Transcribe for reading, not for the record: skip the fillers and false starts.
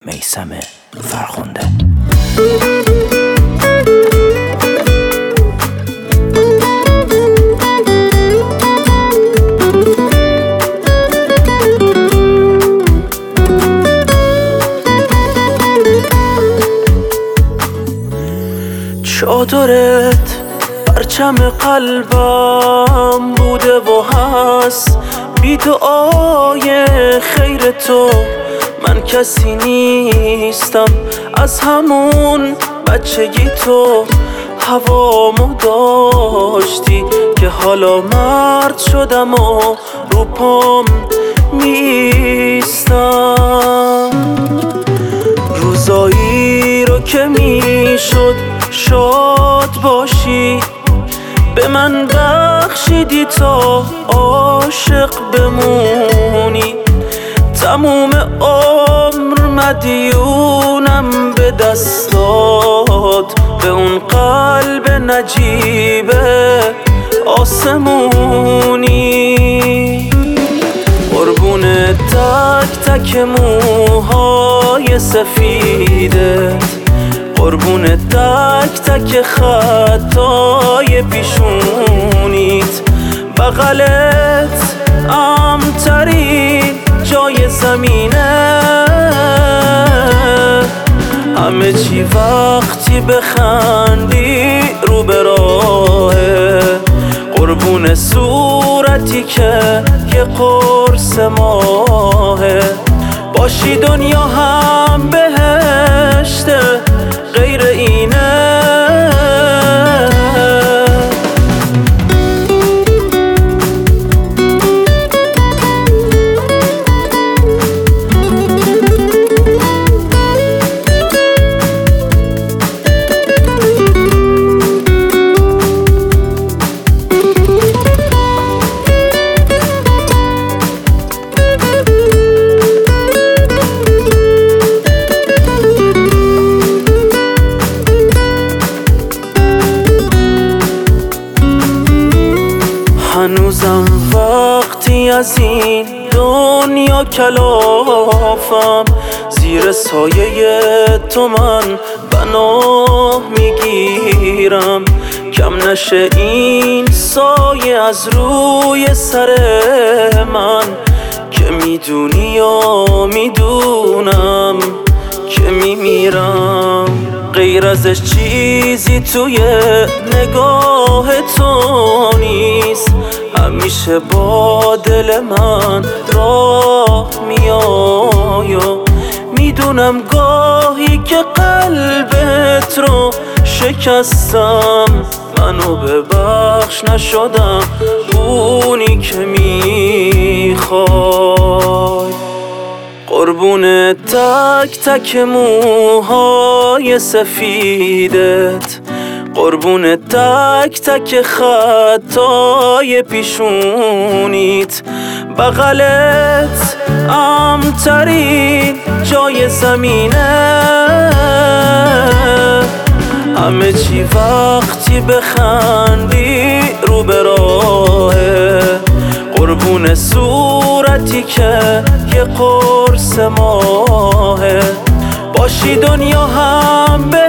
میثم فرخنده. چادرت پرچم قلبم بوده و هست، بی دعای خیر تو من کسی نیستم. از همون بچگی تو هوامو داشتی که حالا مرد شدم و رو پام میستم. روزایی رو که میشد شاد باشی به من بخشیدی تا عاشق بمونی. تموم عمر مدیونم به دستات، به اون قلب نجیب آسمونی. قربون تک تک موهای سفیدت، قربون تک تک خطای پیشونیت. بغلت امترین جای زمینه، همه چی وقتی بخندی رو به راهه. قربون صورتی که یه قرص ماهه، باشی دنیا هم بهشته غیر اینه. هنوزم وقتی از این دنیا کلافم، زیر سایه تو من پناه میگیرم. کم نشه این سایه از روی سر من، که میدونی یا میدونم که میمیرم. غیر ازش چیزی توی نگاه تو نیست، همیشه با دل من راه میای. میدونم گاهی که قلبت رو شکستم، منو ببخش نشدم اونی که میخوای. قربون تک تک موهای سفیدت، قربون تک تک خطای پیشونیت. بغلت امترین جای زمینه، همه چی وقتی بخندی رو به راهه. قربون صورتی که یه قرص ماهه، باشی دنیا هم